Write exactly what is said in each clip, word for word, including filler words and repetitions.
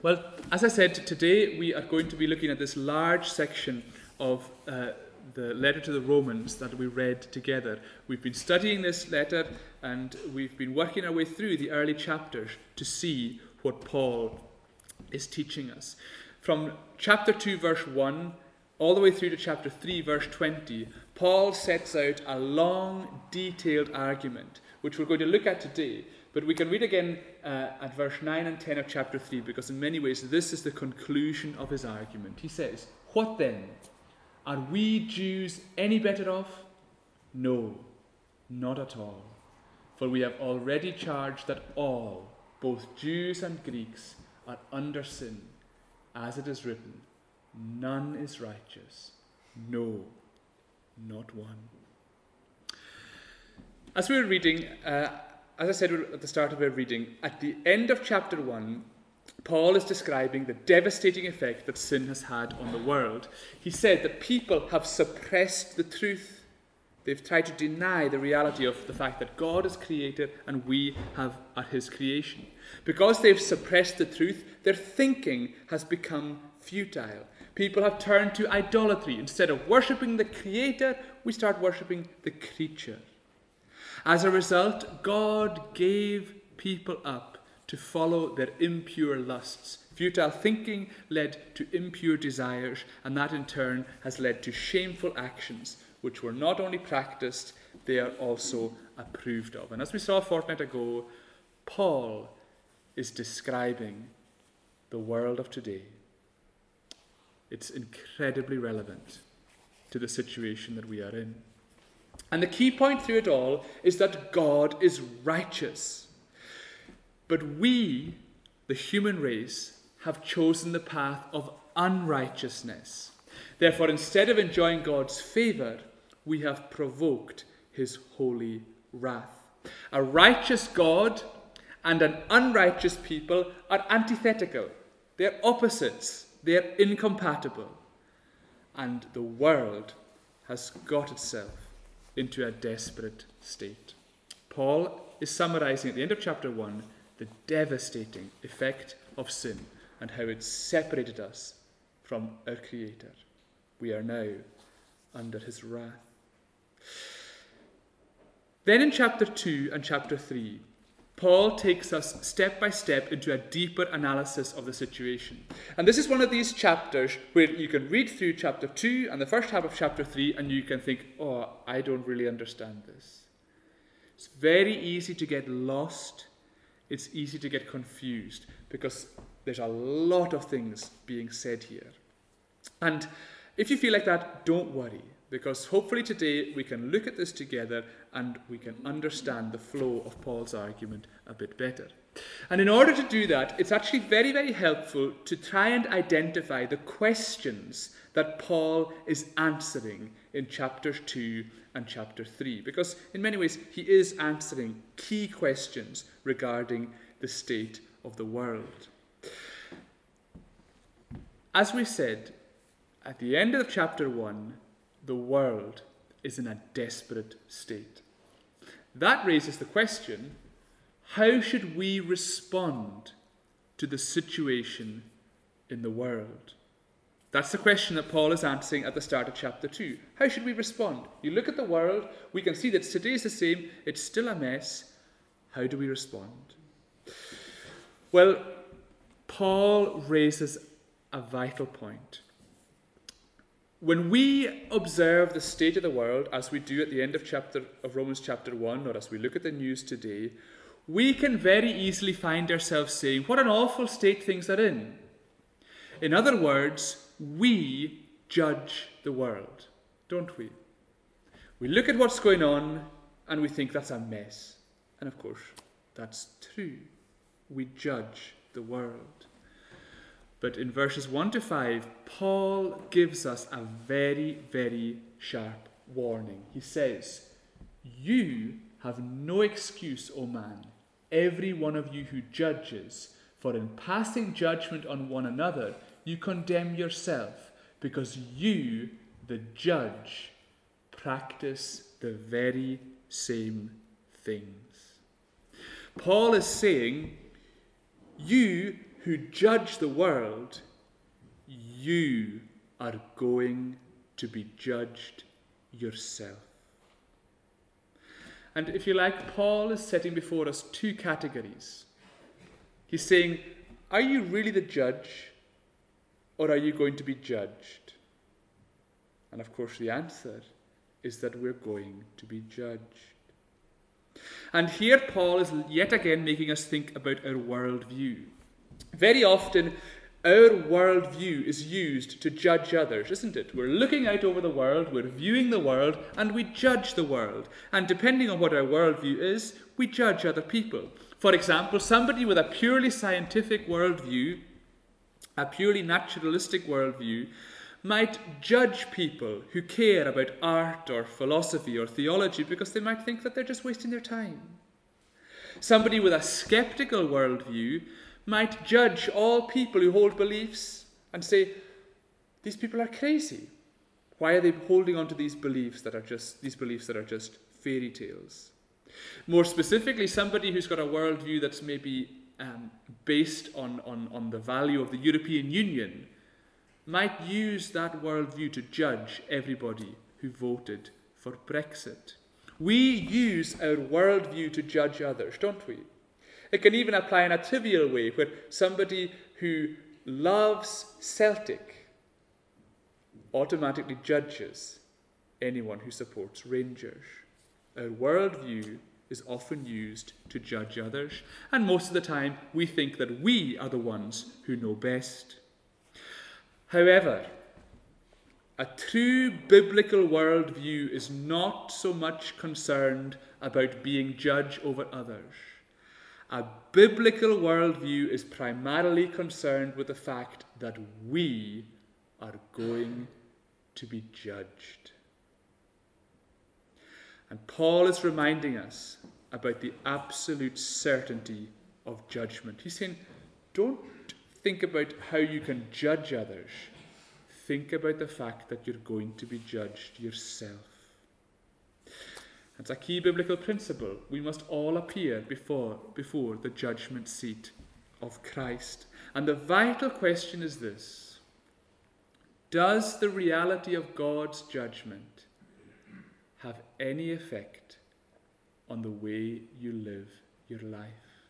Well, as I said, today we are going to be looking at this large section of uh, the letter to the Romans that we read together. We've been studying this letter and we've been working our way through the early chapters to see what Paul is teaching us. From chapter two, verse one, all the way through to chapter three, verse twenty, Paul sets out a long, detailed argument, which we're going to look at today. But we can read again uh, at verse nine and ten of chapter three, because in many ways this is the conclusion of his argument. He says, "What then? Are we Jews any better off? No, not at all. For we have already charged that all, both Jews and Greeks, are under sin. As it is written, none is righteous, no, not one." As we were reading, uh, as I said at the start of our reading, at the end of chapter one, Paul is describing the devastating effect that sin has had on the world. He said that people have suppressed the truth. They've tried to deny the reality of the fact that God is creator and we have are his creation. Because they've suppressed the truth, their thinking has become futile. People have turned to idolatry. Instead of worshipping the creator, we start worshipping the creature. As a result, God gave people up to follow their impure lusts. Futile thinking led to impure desires, and that in turn has led to shameful actions, which were not only practiced, they are also approved of. And as we saw a fortnight ago, Paul is describing the world of today. It's incredibly relevant to the situation that we are in. And the key point through it all is that God is righteous. But we, the human race, have chosen the path of unrighteousness. Therefore, instead of enjoying God's favour, we have provoked his holy wrath. A righteous God and an unrighteous people are antithetical. They're opposites. They're incompatible. And the world has got itself into a desperate state. Paul is summarizing at the end of chapter one the devastating effect of sin and how it separated us from our Creator. We are now under his wrath. Then in chapter two and chapter three, Paul takes us step by step into a deeper analysis of the situation. And this is one of these chapters where you can read through chapter two and the first half of chapter three and you can think, oh, I don't really understand this. It's very easy to get lost. It's easy to get confused because there's a lot of things being said here. And if you feel like that, don't worry, because hopefully today we can look at this together and we can understand the flow of Paul's argument a bit better. And in order to do that, it's actually very, very helpful to try and identify the questions that Paul is answering in chapters two and chapter three, because in many ways he is answering key questions regarding the state of the world. As we said, at the end of chapter one, the world is in a desperate state. That raises the question, how should we respond to the situation in the world? That's the question that Paul is answering at the start of chapter two. How should we respond? You look at the world, we can see that today is the same, it's still a mess. How do we respond? Well, Paul raises a vital point. When we observe the state of the world, as we do at the end of chapter of Romans chapter one, or as we look at the news today, we can very easily find ourselves saying, what an awful state things are in. In other words, we judge the world, don't we? We look at what's going on and we think that's a mess. And of course, that's true. We judge the world. But in verses one to five, Paul gives us a very, very sharp warning. He says, "You have no excuse, O man, every one of you who judges, for in passing judgment on one another, you condemn yourself, because you, the judge, practice the very same things." Paul is saying, you who judge the world, you are going to be judged yourself. And if you like, Paul is setting before us two categories. He's saying, are you really the judge, or are you going to be judged? And of course the answer is that we're going to be judged. And here Paul is yet again making us think about our worldview. Very often, our worldview is used to judge others, isn't it? We're looking out over the world, we're viewing the world, and we judge the world. And depending on what our worldview is, we judge other people. For example, somebody with a purely scientific worldview, a purely naturalistic worldview, might judge people who care about art or philosophy or theology because they might think that they're just wasting their time. Somebody with a skeptical worldview might judge all people who hold beliefs and say, these people are crazy. Why are they holding on to these beliefs that are just these beliefs that are just fairy tales? More specifically, somebody who's got a worldview that's maybe um, based on, on, on the value of the European Union might use that worldview to judge everybody who voted for Brexit. We use our worldview to judge others, don't we? It can even apply in a trivial way, where somebody who loves Celtic automatically judges anyone who supports Rangers. Our worldview is often used to judge others, and most of the time we think that we are the ones who know best. However, a true biblical worldview is not so much concerned about being judge over others. A biblical worldview is primarily concerned with the fact that we are going to be judged. And Paul is reminding us about the absolute certainty of judgment. He's saying, don't think about how you can judge others. Think about the fact that you're going to be judged yourself. It's a key biblical principle. We must all appear before, before the judgment seat of Christ. And the vital question is this: does the reality of God's judgment have any effect on the way you live your life?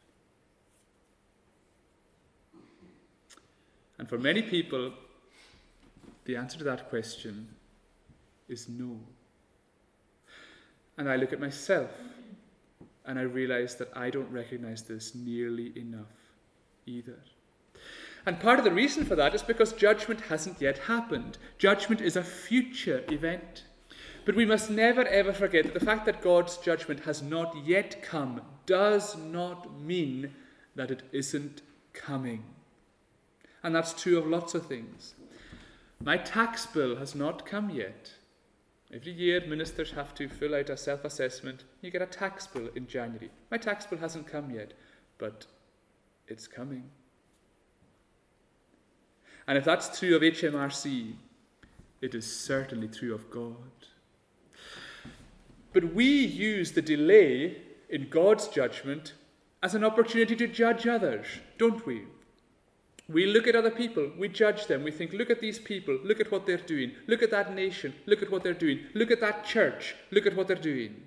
And for many people, the answer to that question is no. And I look at myself and I realize that I don't recognize this nearly enough either. And part of the reason for that is because judgment hasn't yet happened. Judgment is a future event. But we must never ever forget that the fact that God's judgment has not yet come does not mean that it isn't coming. And that's true of lots of things. My tax bill has not come yet. Every year, ministers have to fill out a self-assessment. You get a tax bill in January. My tax bill hasn't come yet, but it's coming. And if that's true of H M R C, it is certainly true of God. But we use the delay in God's judgment as an opportunity to judge others, don't we? We look at other people, we judge them, we think, look at these people, look at what they're doing, look at that nation, look at what they're doing, look at that church, look at what they're doing.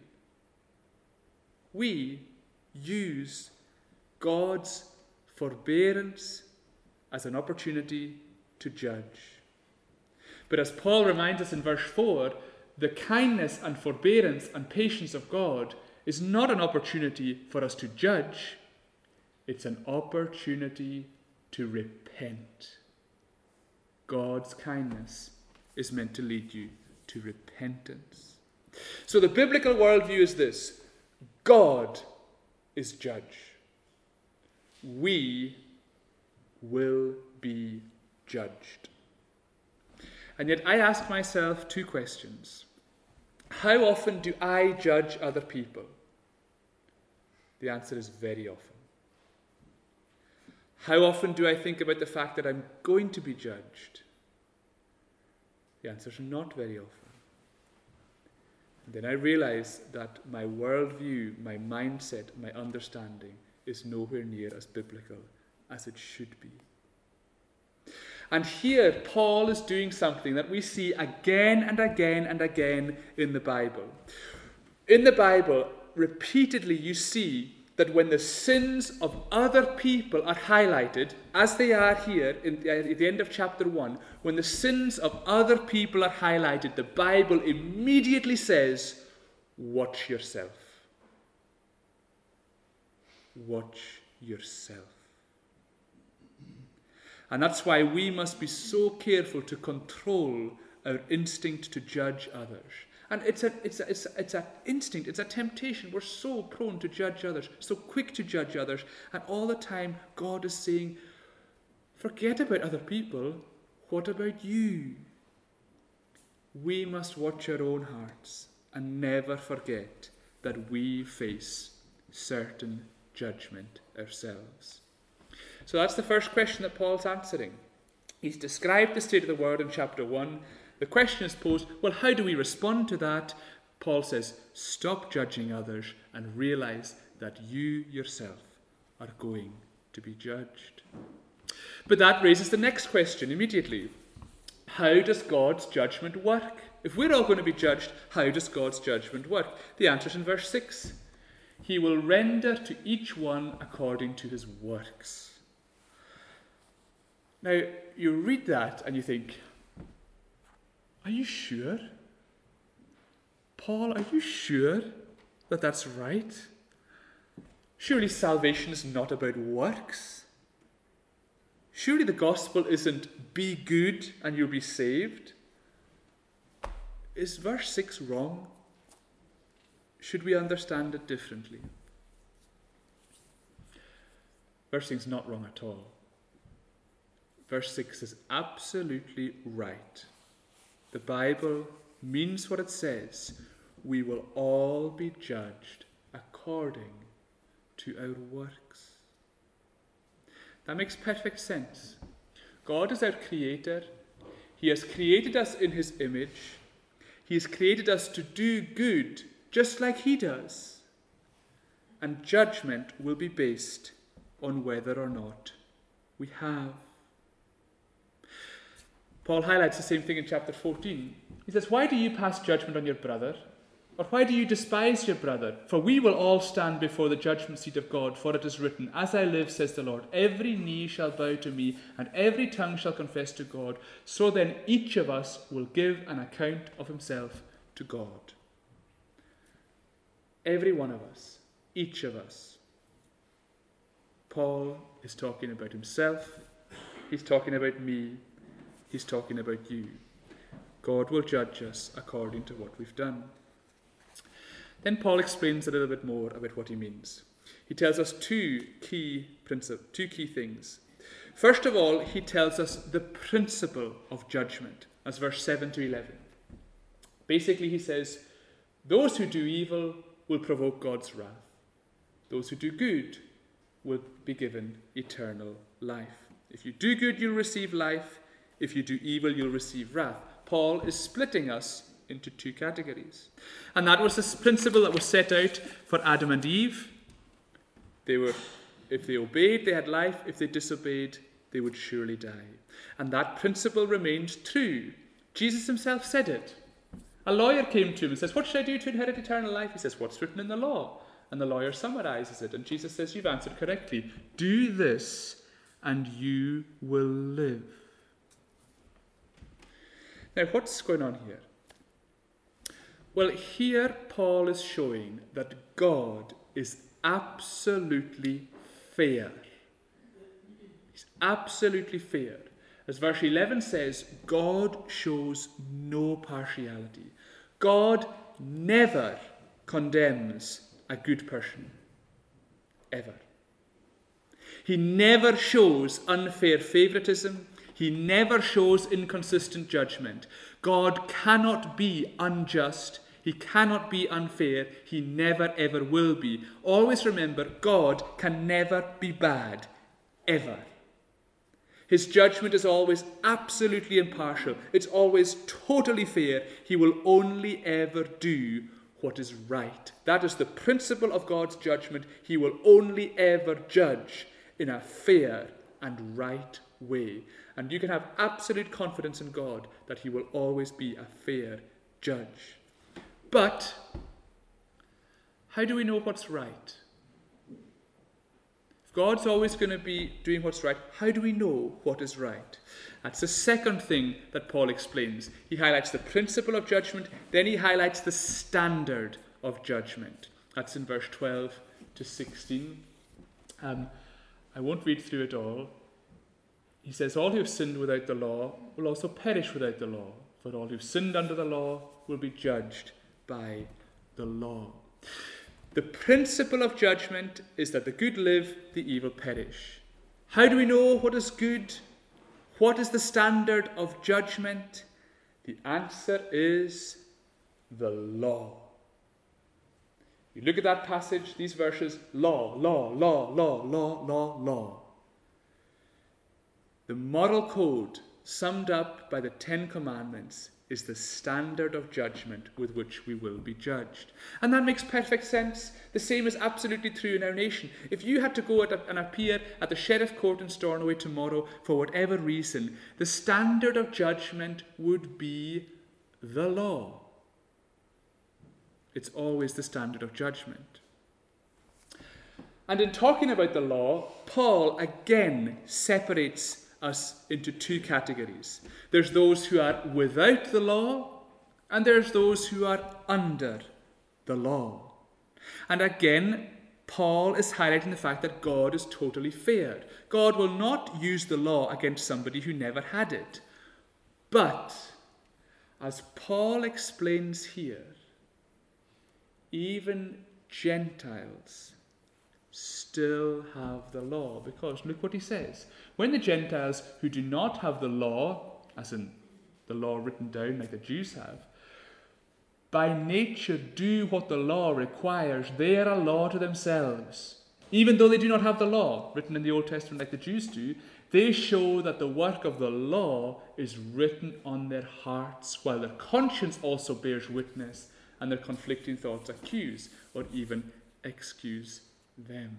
We use God's forbearance as an opportunity to judge. But as Paul reminds us in verse four, the kindness and forbearance and patience of God is not an opportunity for us to judge, it's an opportunity to repent. God's kindness is meant to lead you to repentance. So the biblical worldview is this: God is judge. We will be judged. And yet I ask myself two questions. How often do I judge other people? The answer is very often. How often do I think about the fact that I'm going to be judged? The answer is not very often. And then I realize that my worldview, my mindset, my understanding is nowhere near as biblical as it should be. And here, Paul is doing something that we see again and again and again in the Bible. In the Bible, repeatedly you see that when the sins of other people are highlighted, as they are here in, at the end of chapter one, when the sins of other people are highlighted, the Bible immediately says, watch yourself. Watch yourself. And that's why we must be so careful to control our instinct to judge others. And it's a, it's a, it's a, it's an instinct, it's a temptation. We're so prone to judge others, so quick to judge others. And all the time, God is saying, forget about other people. What about you? We must watch our own hearts and never forget that we face certain judgment ourselves. So that's the first question that Paul's answering. He's described the state of the world in chapter one. The question is posed, well, how do we respond to that? Paul says, stop judging others and realize that you yourself are going to be judged. But that raises the next question immediately. How does God's judgment work? If we're all going to be judged, how does God's judgment work? The answer is in verse six. He will render to each one according to his works. Now, you read that and you think, are you sure? Paul, are you sure that that's right? Surely salvation is not about works. Surely the gospel isn't be good and you'll be saved. Is verse six wrong? Should we understand it differently? Verse six is not wrong at all. Verse six is absolutely right. The Bible means what it says. We will all be judged according to our works. That makes perfect sense. God is our creator. He has created us in his image. He has created us to do good, just like he does. And judgment will be based on whether or not we have. Paul highlights the same thing in chapter fourteen. He says, why do you pass judgment on your brother? Or why do you despise your brother? For we will all stand before the judgment seat of God, for it is written, as I live, says the Lord, every knee shall bow to me, and every tongue shall confess to God. So then each of us will give an account of himself to God. Every one of us, each of us. Paul is talking about himself. He's talking about me. He's talking about you. God will judge us according to what we've done. Then Paul explains a little bit more about what he means. He tells us two key principles, two key things. First of all, he tells us the principle of judgment, as verse seven to eleven. Basically, he says, those who do evil will provoke God's wrath. Those who do good will be given eternal life. If you do good, you'll receive life. If you do evil, you'll receive wrath. Paul is splitting us into two categories. And that was this principle that was set out for Adam and Eve. They were, if they obeyed, they had life. If they disobeyed, they would surely die. And that principle remained true. Jesus himself said it. A lawyer came to him and says, what should I do to inherit eternal life? He says, what's written in the law? And the lawyer summarizes it. And Jesus says, you've answered correctly. Do this and you will live. Now, what's going on here? Well, here Paul is showing that God is absolutely fair. He's absolutely fair. As verse eleven says, God shows no partiality. God never condemns a good person. Ever. He never shows unfair favoritism. He never shows inconsistent judgment. God cannot be unjust. He cannot be unfair. He never ever will be. Always remember, God can never be bad. Ever. His judgment is always absolutely impartial. It's always totally fair. He will only ever do what is right. That is the principle of God's judgment. He will only ever judge in a fair and right way. And you can have absolute confidence in God that he will always be a fair judge. But how do we know what's right? If God's always going to be doing what's right, how do we know what is right? That's the second thing that Paul explains. He highlights the principle of judgment, then he highlights the standard of judgment. That's in verse twelve to sixteen. Um, I won't read through it all. He says, all who have sinned without the law will also perish without the law, for all who sinned under the law will be judged by the law. The principle of judgment is that the good live, the evil perish. How do we know what is good? What is the standard of judgment? The answer is the law. You look at that passage, these verses, law, law, law, law, law, law, law. The moral code summed up by the Ten Commandments is the standard of judgment with which we will be judged. And that makes perfect sense. The same is absolutely true in our nation. If you had to go at a, and appear at the Sheriff Court in Stornoway tomorrow for whatever reason, the standard of judgment would be the law. It's always the standard of judgment. And in talking about the law, Paul again separates us into two categories. There's those who are without the law, and there's those who are under the law. And again, Paul is highlighting the fact that God is totally fair. God will not use the law against somebody who never had it. But, as Paul explains here, even Gentiles still have the law, because look what he says. When the Gentiles who do not have the law, as in the law written down like the Jews have, by nature do what the law requires, they are a law to themselves. Even though they do not have the law written in the Old Testament like the Jews do, they show that the work of the law is written on their hearts, while their conscience also bears witness, and their conflicting thoughts accuse or even excuse them.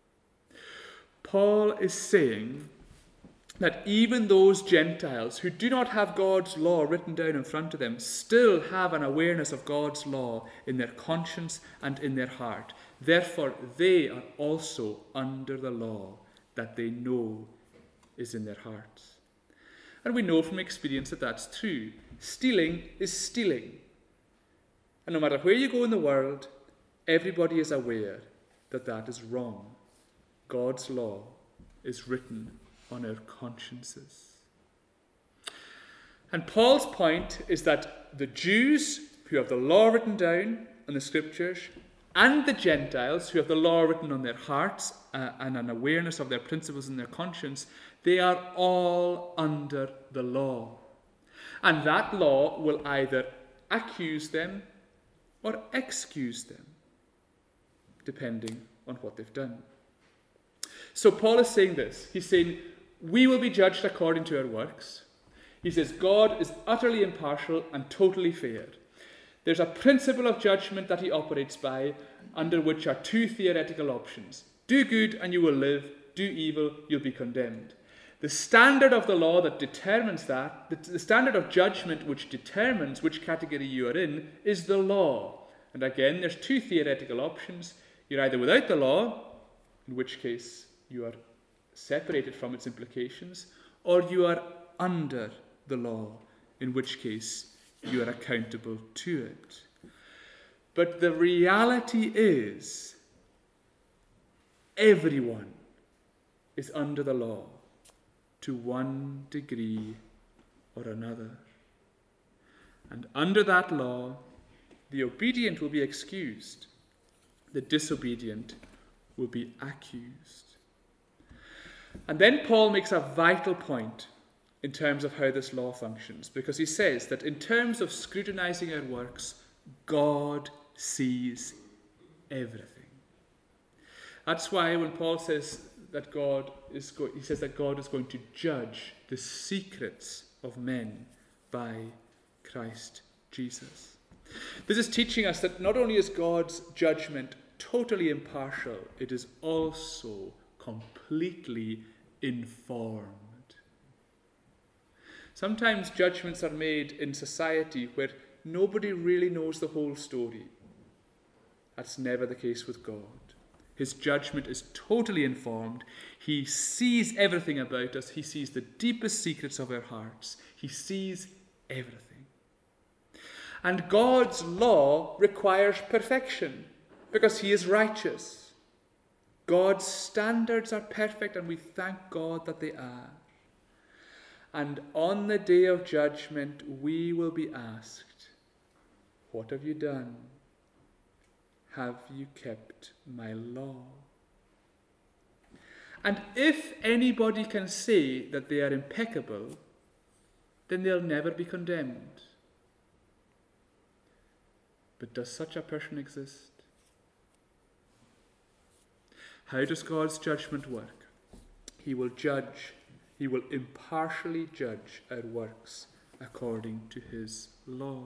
Paul is saying that even those Gentiles who do not have God's law written down in front of them still have an awareness of God's law in their conscience and in their heart. Therefore, they are also under the law that they know is in their hearts. And we know from experience that that's true. Stealing is stealing. And no matter where you go in the world, everybody is aware that that is wrong. God's law is written on our consciences. And Paul's point is that the Jews who have the law written down in the scriptures, and the Gentiles who have the law written on their hearts uh, and an awareness of their principles in their conscience, they are all under the law. And that law will either accuse them or excuse them, depending on what they've done. So Paul is saying this. He's saying, we will be judged according to our works. He says, God is utterly impartial and totally fair. There's a principle of judgment that he operates by, under which are two theoretical options. Do good and you will live. Do evil, you'll be condemned. The standard of the law that determines that, the standard of judgment which determines which category you are in, is the law. And again, there's two theoretical options. You're either without the law, in which case you are separated from its implications, or you are under the law, in which case you are accountable to it. But the reality is, everyone is under the law to one degree or another. And under that law, the obedient will be excused, the disobedient will be accused. And then Paul makes a vital point in terms of how this law functions, because he says that in terms of scrutinizing our works, God sees everything. That's why when Paul says that God is go- he says that God is going to judge the secrets of men by Christ Jesus. This is teaching us that not only is God's judgment totally impartial, it is also completely informed. Sometimes judgments are made in society where nobody really knows the whole story. That's never the case with God. His judgment is totally informed. He sees everything about us. He sees the deepest secrets of our hearts. He sees everything. And God's law requires perfection because he is righteous. God's standards are perfect, and we thank God that they are. And on the day of judgment, we will be asked, what have you done? Have you kept my law? And if anybody can say that they are impeccable, then they'll never be condemned. But does such a person exist? How does God's judgment work? He will judge, he will impartially judge our works according to his law.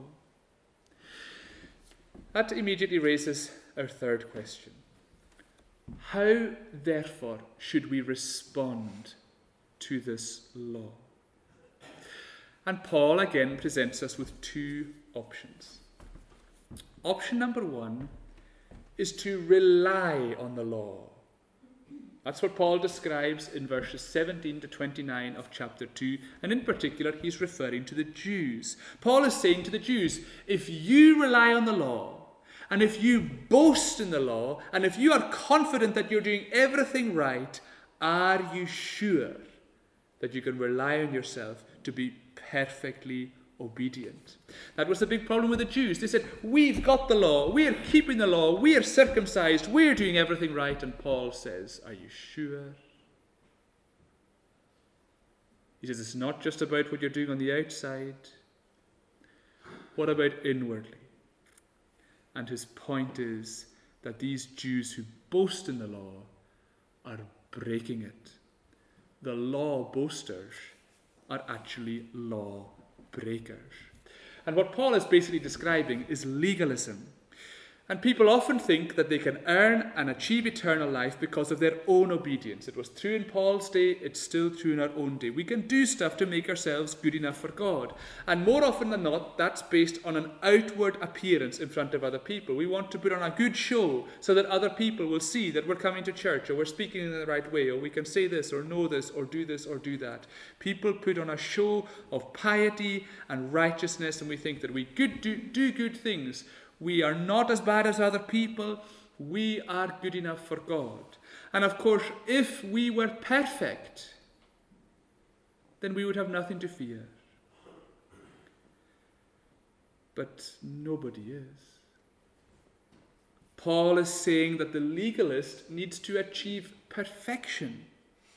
That immediately raises our third question. How, therefore, should we respond to this law? And Paul again presents us with two options. Option number one is to rely on the law. That's what Paul describes in verses seventeen to twenty-nine of chapter two, and in particular he's referring to the Jews. Paul is saying to the Jews, if you rely on the law, and if you boast in the law, and if you are confident that you're doing everything right, are you sure that you can rely on yourself to be perfectly obedient? That was the big problem with the Jews. They said, we've got the law, we are keeping the law, we are circumcised, we're doing everything right. And Paul says, are you sure? He says, it's not just about what you're doing on the outside. What about inwardly? And his point is that these Jews who boast in the law are breaking it. The law boasters are actually law breakers. And what Paul is basically describing is legalism. And people often think that they can earn and achieve eternal life because of their own obedience. It was true in Paul's day, it's still true in our own day. We can do stuff to make ourselves good enough for God. And more often than not, that's based on an outward appearance in front of other people. We want to put on a good show so that other people will see that we're coming to church, or we're speaking in the right way, or we can say this, or know this, or do this, or do that. People put on a show of piety and righteousness, and we think that we good, do, do good things. We are not as bad as other people. We are good enough for God. And of course, if we were perfect, then we would have nothing to fear. But nobody is. Paul is saying that the legalist needs to achieve perfection.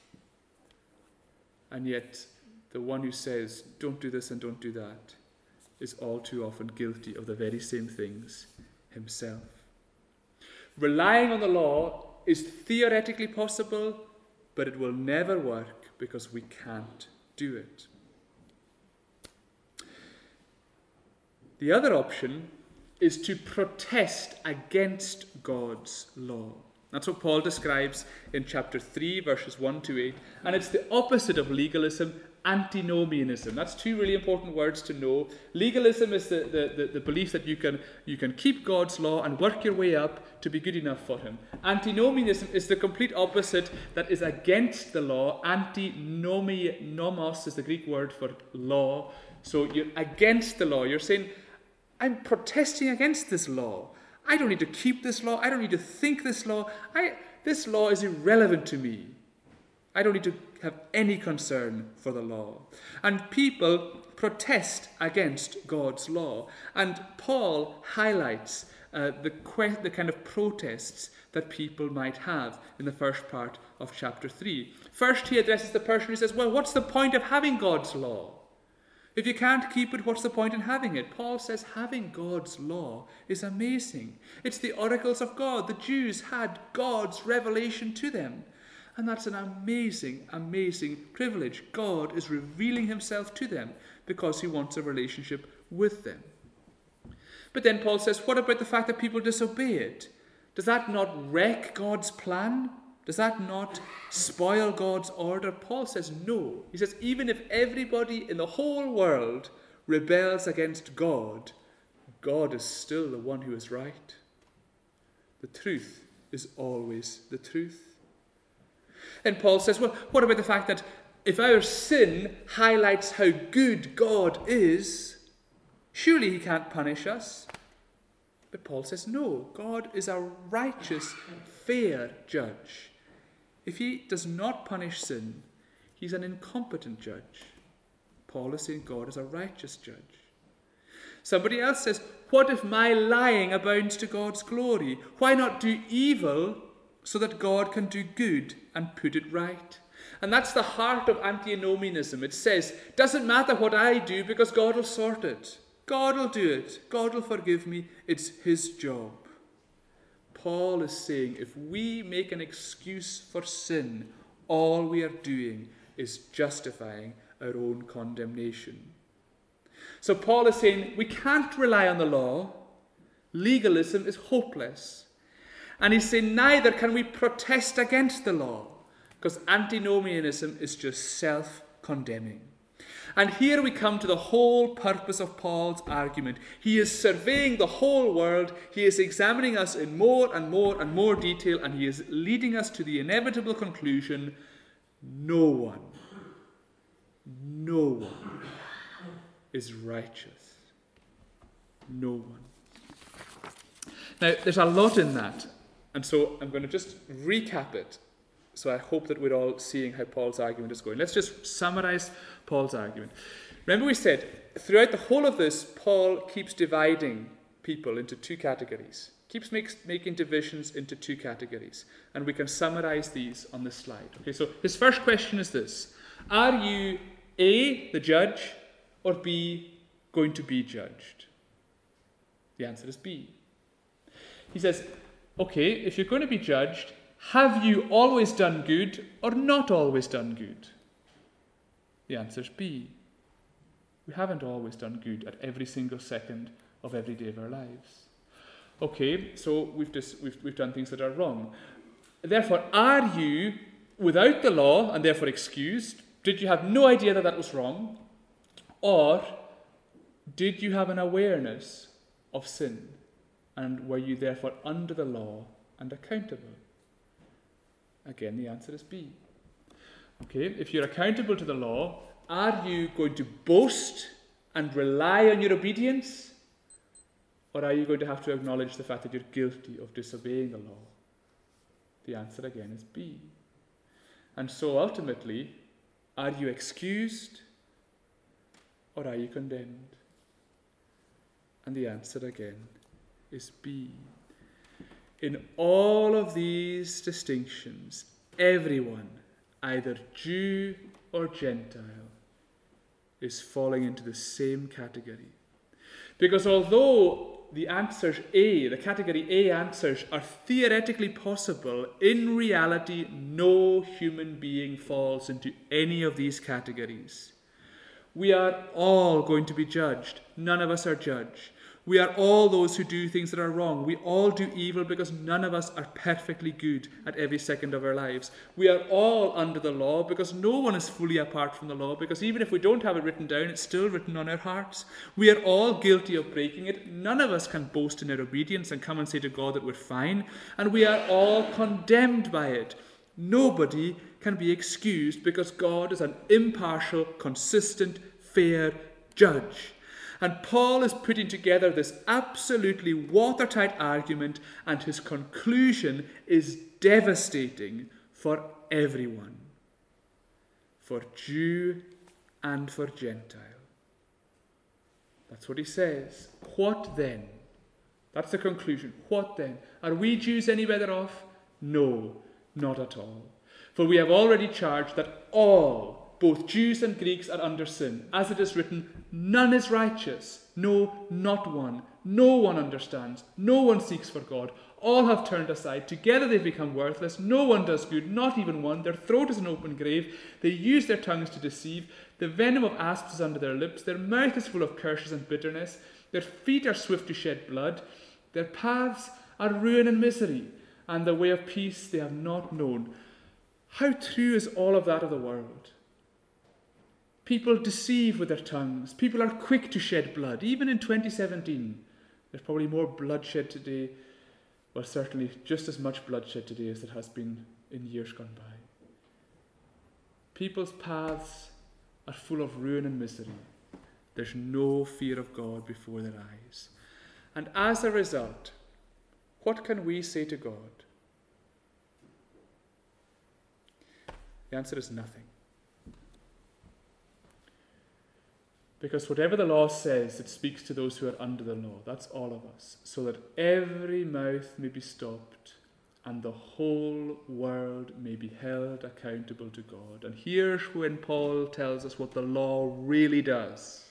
And yet, the one who says, don't do this and don't do that, is all too often guilty of the very same things himself. Relying on the law is theoretically possible, but it will never work because we can't do it. The other option is to protest against God's law. That's what Paul describes in chapter three, verses one to eight. And it's the opposite of legalism, antinomianism. That's two really important words to know. Legalism is the, the, the, the belief that you can, you can keep God's law and work your way up to be good enough for him. Antinomianism is the complete opposite, that is against the law. Antinomia, nomos is the Greek word for law. So you're against the law. You're saying, I'm protesting against this law. I don't need to keep this law. I don't need to think this law. I, this law is irrelevant to me. I don't need to have any concern for the law. And people protest against God's law. And Paul highlights uh, the, que- the kind of protests that people might have in the first part of chapter three. First, he addresses the person who says, well, what's the point of having God's law? If you can't keep it, what's the point in having it? Paul says having God's law is amazing. It's the oracles of God. The Jews had God's revelation to them. And that's an amazing, amazing privilege. God is revealing himself to them because he wants a relationship with them. But then Paul says, what about the fact that people disobey it? Does that not wreck God's plan? Does that not spoil God's order? Paul says no. He says even if everybody in the whole world rebels against God, God is still the one who is right. The truth is always the truth. And Paul says, well, what about the fact that if our sin highlights how good God is, surely he can't punish us? But Paul says, no, God is a righteous, fair judge. If he does not punish sin, he's an incompetent judge. Paul is saying God is a righteous judge. Somebody else says, what if my lying abounds to God's glory? Why not do evil so that God can do good and put it right? And that's the heart of antinomianism. It says, doesn't matter what I do because God will sort it. God will do it. God will forgive me. It's his job. Paul is saying if we make an excuse for sin, all we are doing is justifying our own condemnation. So Paul is saying we can't rely on the law. Legalism is hopeless. And he's saying neither can we protest against the law, because antinomianism is just self-condemning. And here we come to the whole purpose of Paul's argument. He is surveying the whole world. He is examining us in more and more and more detail, and he is leading us to the inevitable conclusion, no one, no one is righteous. No one. Now, there's a lot in that, and so I'm going to just recap it. So I hope that we're all seeing how Paul's argument is going. Let's just summarize Paul's argument. Remember we said, throughout the whole of this, Paul keeps dividing people into two categories. Keeps makes, making divisions into two categories. And we can summarize these on this slide. Okay, so his first question is this. Are you A, the judge, or B, going to be judged? The answer is B. He says, okay, if you're going to be judged, have you always done good or not always done good? The answer is B. We haven't always done good at every single second of every day of our lives. Okay, so we've, just, we've, we've done things that are wrong. Therefore, are you without the law and therefore excused? Did you have no idea that that was wrong? Or did you have an awareness of sin? And were you therefore under the law and accountable? Again, the answer is B. Okay, if you're accountable to the law, are you going to boast and rely on your obedience? Or are you going to have to acknowledge the fact that you're guilty of disobeying the law? The answer again is B. And so ultimately, are you excused or are you condemned? And the answer again is B. In all of these distinctions, everyone, either Jew or Gentile, is falling into the same category. Because although the answers A, the category A answers, are theoretically possible, in reality, no human being falls into any of these categories. We are all going to be judged. None of us are judged. We are all those who do things that are wrong. We all do evil because none of us are perfectly good at every second of our lives. We are all under the law because no one is fully apart from the law, because even if we don't have it written down, it's still written on our hearts. We are all guilty of breaking it. None of us can boast in our obedience and come and say to God that we're fine. And we are all condemned by it. Nobody can be excused because God is an impartial, consistent, fair judge. And Paul is putting together this absolutely watertight argument, and his conclusion is devastating for everyone, for Jew and for Gentile. That's what he says. What then? That's the conclusion. What then? Are we Jews any better off? No, not at all. For we have already charged that all, both Jews and Greeks, are under sin. As it is written, none is righteous. No, not one. No one understands. No one seeks for God. All have turned aside. Together they've become worthless. No one does good, not even one. Their throat is an open grave. They use their tongues to deceive. The venom of asps is under their lips. Their mouth is full of curses and bitterness. Their feet are swift to shed blood. Their paths are ruin and misery. and the way of peace they have not known. How true is all of that of the world? People deceive with their tongues. People are quick to shed blood. Even in twenty seventeen, there's probably more bloodshed today, well, certainly just as much bloodshed today as there has been in years gone by. People's paths are full of ruin and misery. There's no fear of God before their eyes. And as a result, what can we say to God? The answer is nothing. Because whatever the law says, it speaks to those who are under the law. That's all of us. So that every mouth may be stopped and the whole world may be held accountable to God. And here's when Paul tells us what the law really does.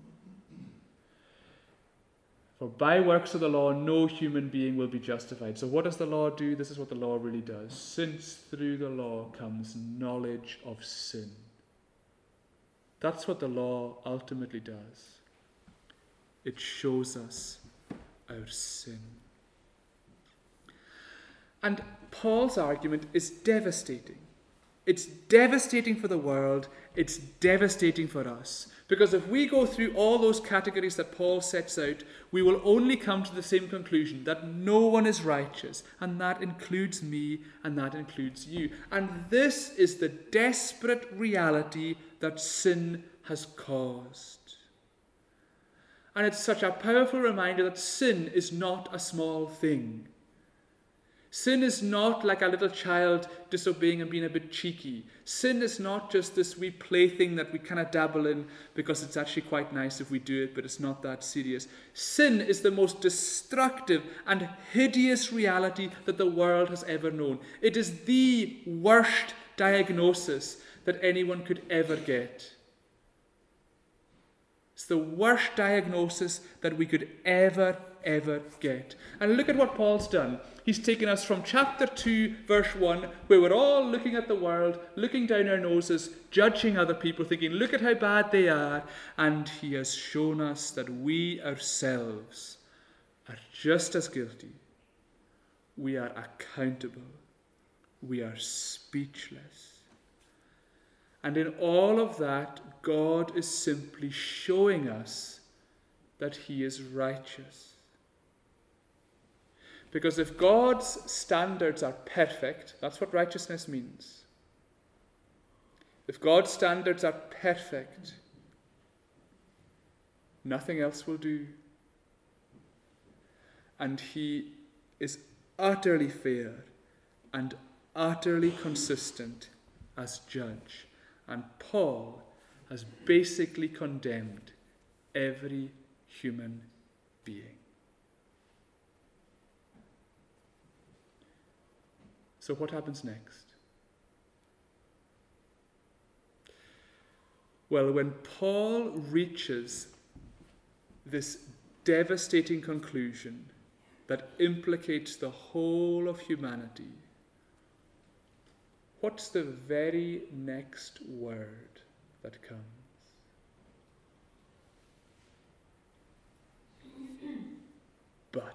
For by works of the law, no human being will be justified. So what does the law do? This is what the law really does. Since through the law comes knowledge of sin. That's what the law ultimately does. It shows us our sin. And Paul's argument is devastating. It's devastating for the world. It's devastating for us. Because if we go through all those categories that Paul sets out, we will only come to the same conclusion, that no one is righteous, and that includes me, and that includes you. And this is the desperate reality that sin has caused. And it's such a powerful reminder that sin is not a small thing. Sin is not like a little child disobeying and being a bit cheeky. Sin is not just this wee plaything that we kind of dabble in because it's actually quite nice if we do it, but it's not that serious. Sin is the most destructive and hideous reality that the world has ever known. It is the worst diagnosis that anyone could ever get. It's the worst diagnosis that we could ever, ever get. And look at what Paul's done. He's taken us from chapter two, verse one, where we're all looking at the world, looking down our noses, judging other people, thinking, look at how bad they are. And he has shown us that we ourselves are just as guilty. We are accountable. We are speechless. And in all of that, God is simply showing us that he is righteous. Because if God's standards are perfect, that's what righteousness means. If God's standards are perfect, nothing else will do. And he is utterly fair and utterly consistent as judge. And Paul has basically condemned every human being. So what happens next? Well, when Paul reaches this devastating conclusion that implicates the whole of humanity, what's the very next word that comes? But.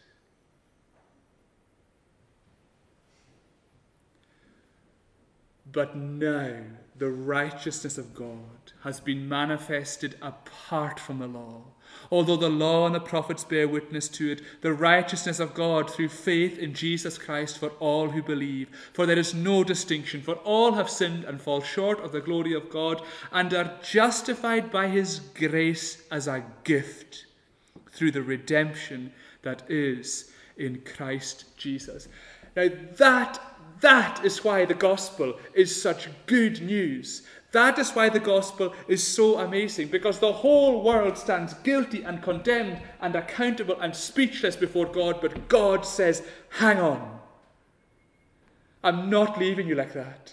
But now the righteousness of God has been manifested apart from the law. Although the law and the prophets bear witness to it, the righteousness of God through faith in Jesus Christ for all who believe. For there is no distinction, for all have sinned and fall short of the glory of God and are justified by his grace as a gift through the redemption that is in Christ Jesus. Now that That is why the gospel is such good news. That is why the gospel is so amazing, because the whole world stands guilty and condemned and accountable and speechless before God, but God says, hang on. I'm not leaving you like that.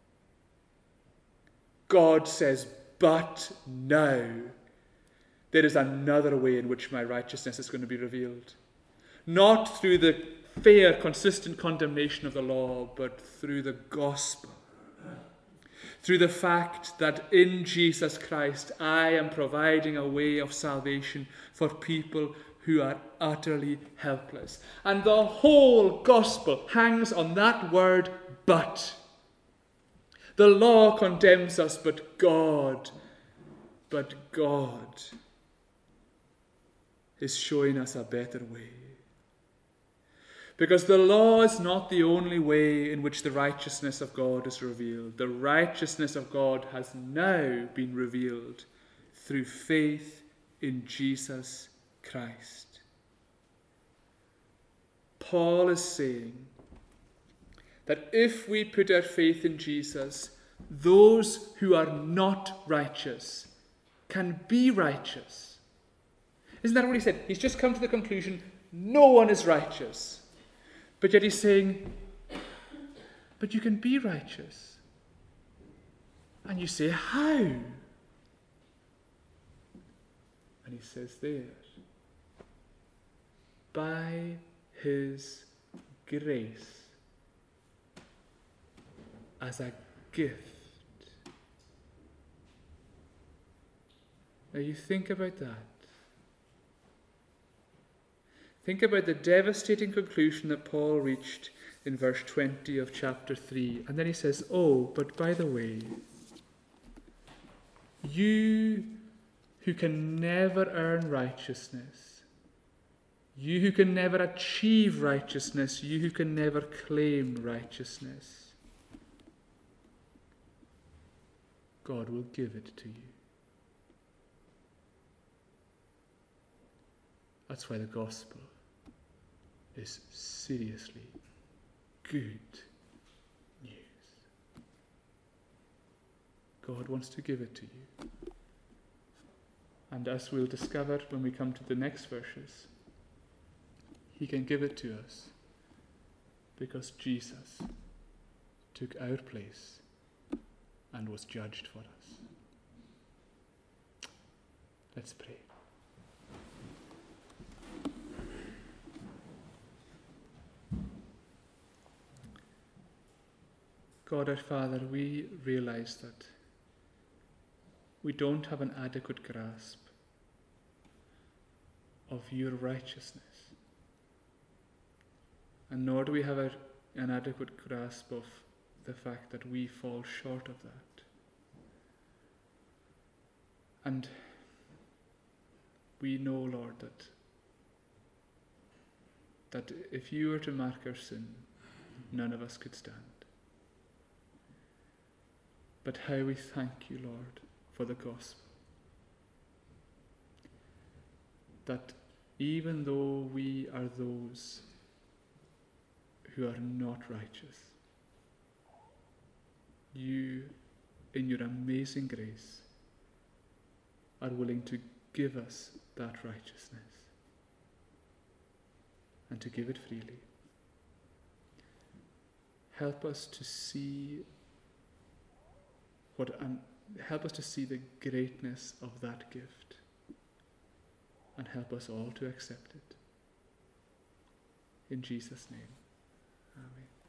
God says, but now there is another way in which my righteousness is going to be revealed. Not through the fair, consistent condemnation of the law, but through the gospel. Through the fact that in Jesus Christ I am providing a way of salvation for people who are utterly helpless. And the whole gospel hangs on that word, but. The law condemns us, but God, but God is showing us a better way. Because the law is not the only way in which the righteousness of God is revealed. The righteousness of God has now been revealed through faith in Jesus Christ. Paul is saying that if we put our faith in Jesus, those who are not righteous can be righteous. Isn't that what he said? He's just come to the conclusion, no one is righteous. But yet he's saying, but you can be righteous. And you say, how? And he says there, by his grace, as a gift. Now you think about that. Think about the devastating conclusion that Paul reached in verse twenty of chapter three. And then he says, oh, but by the way, you who can never earn righteousness, you who can never achieve righteousness, you who can never claim righteousness, God will give it to you. That's why the gospel is seriously good news. God wants to give it to you. And as we'll discover when we come to the next verses, he can give it to us because Jesus took our place and was judged for us. Let's pray. God our Father, we realize that we don't have an adequate grasp of your righteousness. And nor do we have a, an adequate grasp of the fact that we fall short of that. And we know, Lord, that, that if you were to mark our sin, none of us could stand. But how we thank you, Lord, for the gospel. That even though we are those who are not righteous, you, in your amazing grace, are willing to give us that righteousness and to give it freely. Help us to see what um, help us to see the greatness of that gift, and help us all to accept it. In Jesus' name, amen.